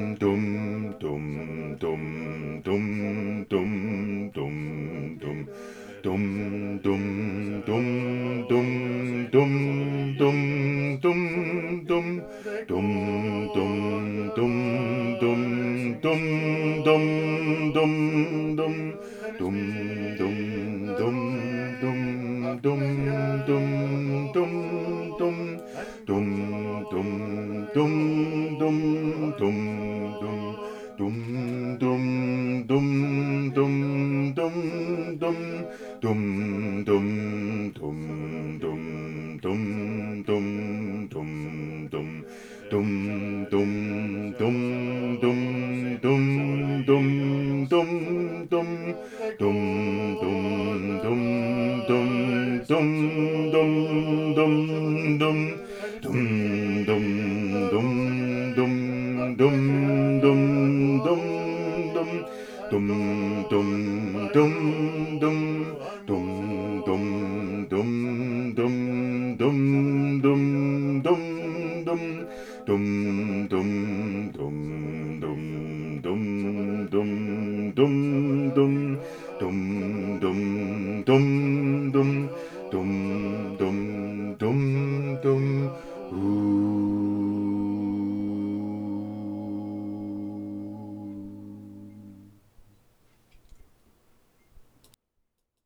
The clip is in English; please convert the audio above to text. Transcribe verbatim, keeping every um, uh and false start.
dum, dum, dum, dum, dum, dum, dum. Dum, dum, dum, dum, dum, dum, dum, dum. Dum, dum, dum, dum, dum, dum, dum, dum. Dum, dum, dum, dum, dum, dum, dum, dum. Dum, dum, dum, dum, dum, dum. Dum, dum, dum, dum, dum, dum. Dum, dum, dum, dum, dum, dum, dum, dum. Dum, dum, dum, dum, dum, dum, dum, dum. Dum, dum, dum, dum, dum, dum, dum, dum. Dum, dum, dum, dum, dum, dum, dum, dum. Dum, dum, dum, dum. Dum, dum, dum, dum, dum, dum, dum, dum. Dum, dum, dum, dum, dum, dum, dum, dum. Dum, dum, dum, dum. Dum, dum, dum, dum. Ooh.